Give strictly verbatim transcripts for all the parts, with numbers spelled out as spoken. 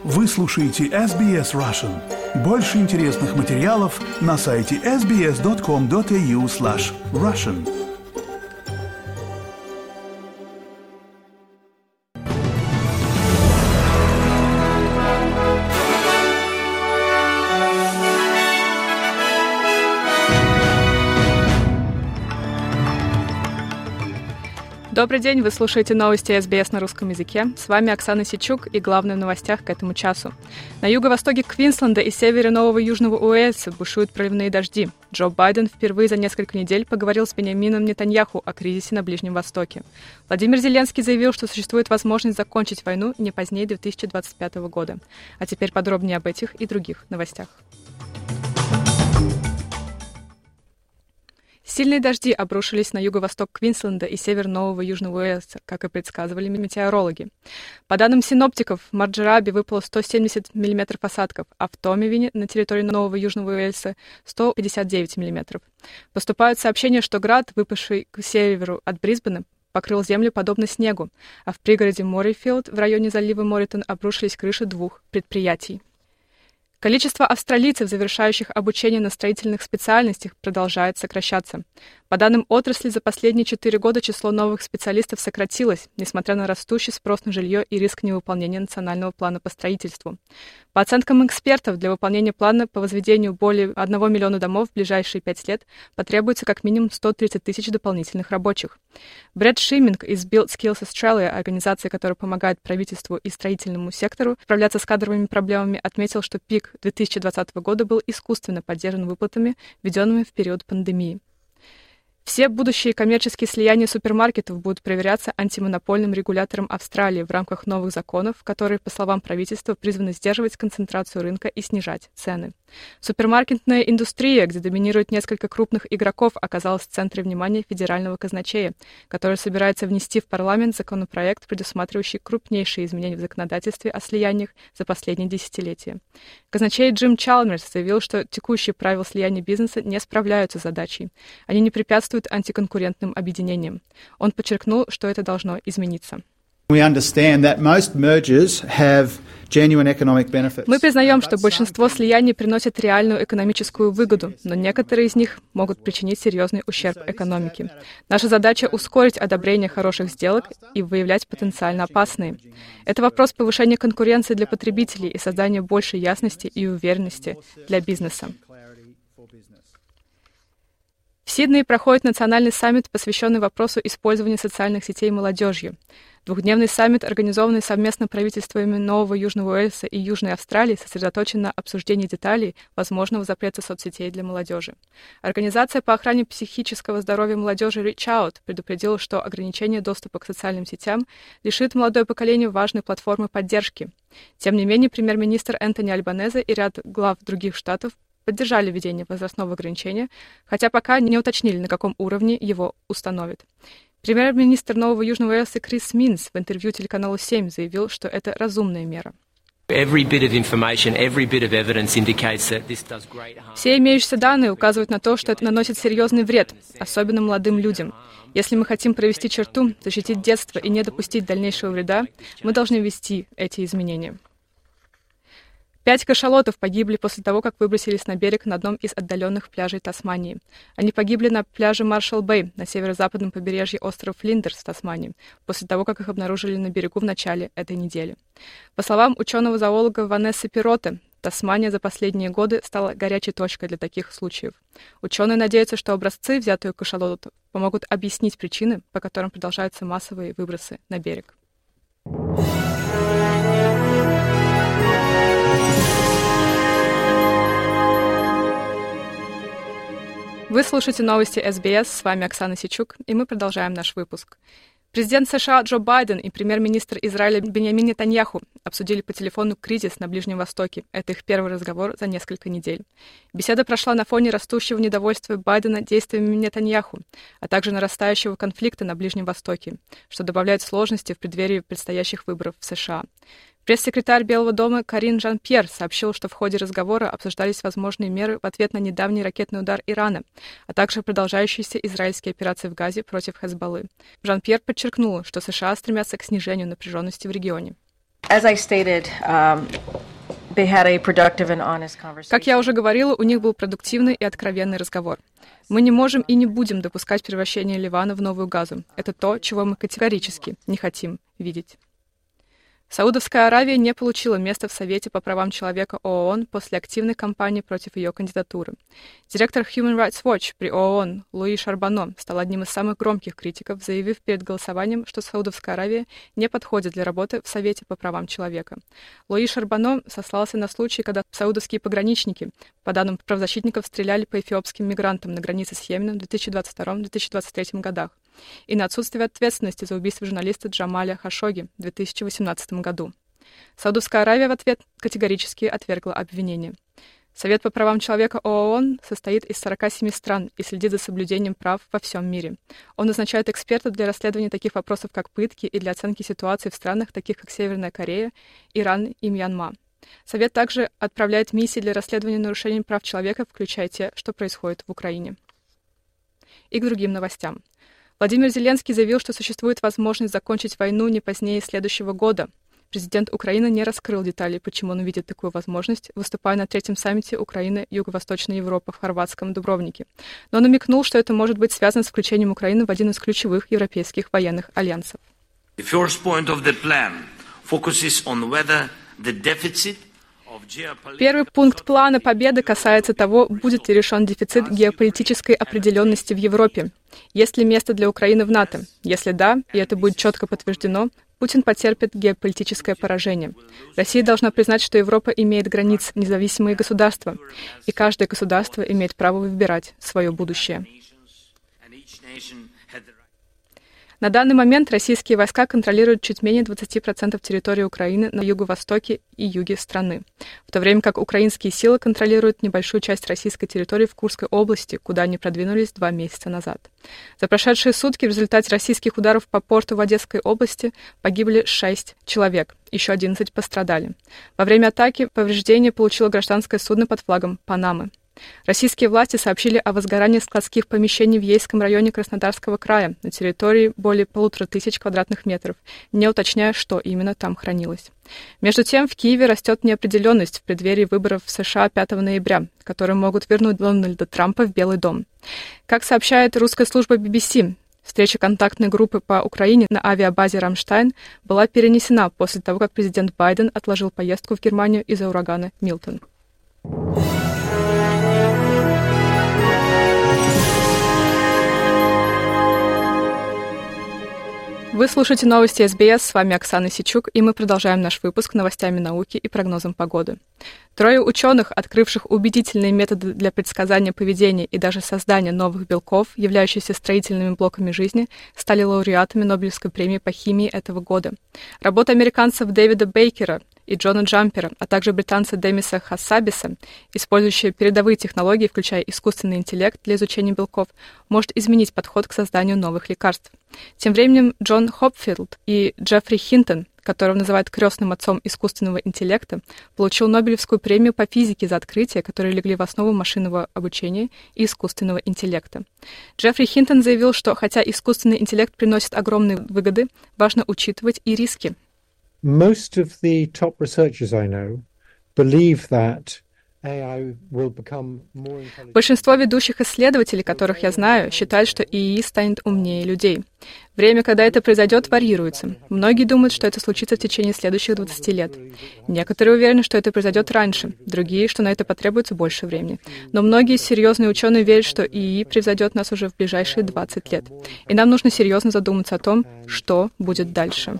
Вы слушаете эс би эс Russian. Больше интересных материалов на сайте эс би эс точка ком точка эй ю слэш Russian. Добрый день, вы слушаете новости эс би эс на русском языке. С вами Оксана Сичук и главное в новостях к этому часу. На юго-востоке Квинсленда и севере Нового Южного Уэльса бушуют проливные дожди. Джо Байден впервые за несколько недель поговорил с Беньямином Нетаньяху о кризисе на Ближнем Востоке. Владимир Зеленский заявил, что существует возможность закончить войну не позднее две тысячи двадцать пятого года. А теперь подробнее об этих и других новостях. Сильные дожди обрушились на юго-восток Квинсленда и север Нового Южного Уэльса, как и предсказывали метеорологи. По данным синоптиков, в Марджерабе выпало сто семьдесят миллиметров осадков, а в Томивине на территории Нового Южного Уэльса сто пятьдесят девять миллиметров. Поступают сообщения, что град, выпавший к северу от Брисбена, покрыл землю подобно снегу, а в пригороде Моррифилд в районе залива Моритон обрушились крыши двух предприятий. Количество австралийцев, завершающих обучение на строительных специальностях, продолжает сокращаться. По данным отрасли, за последние четыре года число новых специалистов сократилось, несмотря на растущий спрос на жилье и риск невыполнения национального плана по строительству. По оценкам экспертов, для выполнения плана по возведению более одного миллиона домов в ближайшие пять лет потребуется как минимум сто тридцать тысяч дополнительных рабочих. Брэд Шиминг из Build Skills Australia, организация, которая помогает правительству и строительному сектору справляться с кадровыми проблемами, отметил, что пик две тысячи двадцатого года был искусственно поддержан выплатами, введенными в период пандемии. Все будущие коммерческие слияния супермаркетов будут проверяться антимонопольным регулятором Австралии в рамках новых законов, которые, по словам правительства, призваны сдерживать концентрацию рынка и снижать цены. Супермаркетная индустрия, где доминирует несколько крупных игроков, оказалась в центре внимания федерального казначея, который собирается внести в парламент законопроект, предусматривающий крупнейшие изменения в законодательстве о слияниях за последние десятилетия. Казначей Джим Чалмерс заявил, что текущие правила слияния бизнеса не справляются с задачей. Они не препятствуют антиконкурентным объединениям. Он подчеркнул, что это должно измениться. Мы признаем, что большинство слияний приносят реальную экономическую выгоду, но некоторые из них могут причинить серьезный ущерб экономике. Наша задача — ускорить одобрение хороших сделок и выявлять потенциально опасные. Это вопрос повышения конкуренции для потребителей и создания большей ясности и уверенности для бизнеса. В Сиднее проходит национальный саммит, посвященный вопросу использования социальных сетей молодежью. Двухдневный саммит, организованный совместно правительствами Нового Южного Уэльса и Южной Австралии, сосредоточен на обсуждении деталей возможного запрета соцсетей для молодежи. Организация по охране психического здоровья молодежи Reach Out предупредила, что ограничение доступа к социальным сетям лишит молодое поколение важной платформы поддержки. Тем не менее, премьер-министр Энтони Альбанезе и ряд глав других штатов поддержали введение возрастного ограничения, хотя пока не уточнили, на каком уровне его установят. Премьер-министр Нового Южного Уэльса Крис Минс в интервью телеканалу семь заявил, что это разумная мера. Все имеющиеся данные указывают на то, что это наносит серьезный вред, особенно молодым людям. Если мы хотим провести черту, защитить детство и не допустить дальнейшего вреда, мы должны ввести эти изменения. Пять кашалотов погибли после того, как выбросились на берег на одном из отдаленных пляжей Тасмании. Они погибли на пляже Маршалл-Бэй на северо-западном побережье острова Флиндерс в Тасмании, после того, как их обнаружили на берегу в начале этой недели. По словам ученого-зоолога Ванессы Пироте, Тасмания за последние годы стала горячей точкой для таких случаев. Ученые надеются, что образцы, взятые у кашалотов, помогут объяснить причины, по которым продолжаются массовые выбросы на берег. Вы слушаете новости эс би эс, с вами Оксана Сичук, и мы продолжаем наш выпуск. Президент США Джо Байден и премьер-министр Израиля Беньямин Нетаньяху обсудили по телефону кризис на Ближнем Востоке. Это их первый разговор за несколько недель. Беседа прошла на фоне растущего недовольства Байдена действиями Нетаньяху, а также нарастающего конфликта на Ближнем Востоке, что добавляет сложности в преддверии предстоящих выборов в США. Пресс-секретарь Белого дома Карин Жан-Пьер сообщил, что в ходе разговора обсуждались возможные меры в ответ на недавний ракетный удар Ирана, а также продолжающиеся израильские операции в Газе против Хезболлы. Жан-Пьер подчеркнул, что США стремятся к снижению напряженности в регионе. As I stated, um, they had a productive and honest conversation. Как я уже говорила, у них был продуктивный и откровенный разговор. Мы не можем и не будем допускать превращения Ливана в новую Газу. Это то, чего мы категорически не хотим видеть. Саудовская Аравия не получила места в Совете по правам человека ООН после активной кампании против ее кандидатуры. Директор Human Rights Watch при ООН Луи Шарбано стал одним из самых громких критиков, заявив перед голосованием, что Саудовская Аравия не подходит для работы в Совете по правам человека. Луи Шарбано сослался на случай, когда саудовские пограничники, по данным правозащитников, стреляли по эфиопским мигрантам на границе с Йеменом в две тысячи двадцать втором — две тысячи двадцать третьем годах, и на отсутствие ответственности за убийство журналиста Джамаля Хашоги в две тысячи восемнадцатом году. Саудовская Аравия в ответ категорически отвергла обвинение. Совет по правам человека ООН состоит из сорока семи стран и следит за соблюдением прав во всем мире. Он назначает экспертов для расследования таких вопросов, как пытки, и для оценки ситуации в странах, таких как Северная Корея, Иран и Мьянма. Совет также отправляет миссии для расследования нарушений прав человека, включая те, что происходит в Украине. И к другим новостям. Владимир Зеленский заявил, что существует возможность закончить войну не позднее следующего года. Президент Украины не раскрыл деталей, почему он видит такую возможность, выступая на третьем саммите Украины Юго-Восточная Европа в хорватском Дубровнике. Но намекнул, что это может быть связано с включением Украины в один из ключевых европейских военных альянсов. Первый пункт плана победы касается того, будет ли решен дефицит геополитической определенности в Европе. Есть ли место для Украины в НАТО? Если да, и это будет четко подтверждено, Путин потерпит геополитическое поражение. Россия должна признать, что Европа имеет границы, независимые государства, и каждое государство имеет право выбирать свое будущее. На данный момент российские войска контролируют чуть менее двадцать процентов территории Украины на юго-востоке и юге страны, в то время как украинские силы контролируют небольшую часть российской территории в Курской области, куда они продвинулись два месяца назад. За прошедшие сутки в результате российских ударов по порту в Одесской области погибли шесть человек, еще одиннадцать пострадали. Во время атаки повреждения получило гражданское судно под флагом Панамы. Российские власти сообщили о возгорании складских помещений в Ейском районе Краснодарского края на территории более полутора тысяч квадратных метров, не уточняя, что именно там хранилось. Между тем, в Киеве растет неопределенность в преддверии выборов в США пятого ноября, которые могут вернуть Дональда Трампа в Белый дом. Как сообщает русская служба би би си, встреча контактной группы по Украине на авиабазе «Рамштайн» была перенесена после того, как президент Байден отложил поездку в Германию из-за урагана Милтон. Вы слушаете новости эс би эс, с вами Оксана Сичук, и мы продолжаем наш выпуск новостями науки и прогнозом погоды. Трое ученых, открывших убедительные методы для предсказания поведения и даже создания новых белков, являющихся строительными блоками жизни, стали лауреатами Нобелевской премии по химии этого года. Работа американцев Дэвида Бейкера и Джона Джампера, а также британца Демиса Хассабиса, использующие передовые технологии, включая искусственный интеллект для изучения белков, может изменить подход к созданию новых лекарств. Тем временем Джон Хопфилд и Джеффри Хинтон, которого называют крестным отцом искусственного интеллекта, получил Нобелевскую премию по физике за открытия, которые легли в основу машинного обучения и искусственного интеллекта. Джеффри Хинтон заявил, что хотя искусственный интеллект приносит огромные выгоды, важно учитывать и риски. Most of the top researchers I know believe that Большинство ведущих исследователей, которых я знаю, считают, что ИИ станет умнее людей. Время, когда это произойдет, варьируется. Многие думают, что это случится в течение следующих двадцати лет. Некоторые уверены, что это произойдет раньше, другие, что на это потребуется больше времени. Но многие серьезные ученые верят, что ИИ превзойдет нас уже в ближайшие двадцать лет. И нам нужно серьезно задуматься о том, что будет дальше.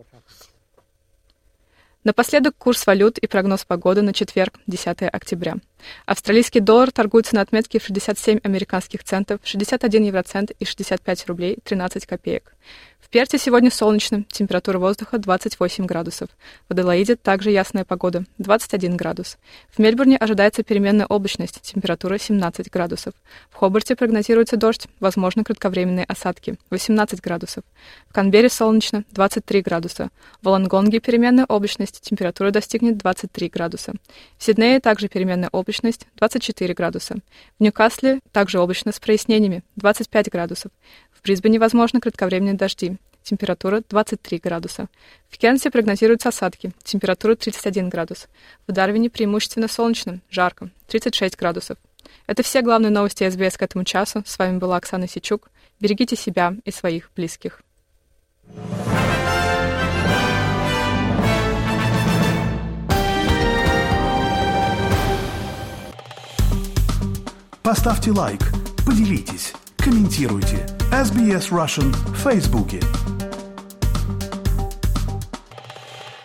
Напоследок курс валют и прогноз погоды на четверг, десятого октября. Австралийский доллар торгуется на отметке в шестьдесят семь американских центов, шестьдесят один евроцент и шестьдесят пять рублей тринадцать копеек. В Перте сегодня солнечно, температура воздуха двадцать восемь градусов. В Аделаиде также ясная погода, двадцать один градус. В Мельбурне ожидается переменная облачность, температура семнадцать градусов. В Хобарте прогнозируется дождь, возможно кратковременные осадки, восемнадцать градусов. В Канберре солнечно, двадцать три градуса. В Волонгонге переменная облачность, температура достигнет двадцать три градуса. В Сиднее также переменная облачность, двадцать четыре градуса. В Ньюкасле также облачно с прояснениями, двадцать пять градусов. В Брисбене возможно кратковременные дожди, температура двадцать три градуса. В Кернсе прогнозируются осадки, температура тридцать один градус. В Дарвине преимущественно солнечно, жарко, тридцать шесть градусов. Это все главные новости эс би эс к этому часу. С вами была Оксана Сичук. Берегите себя и своих близких. Поставьте лайк, поделитесь, комментируйте. эс би эс Russian в Фейсбуке.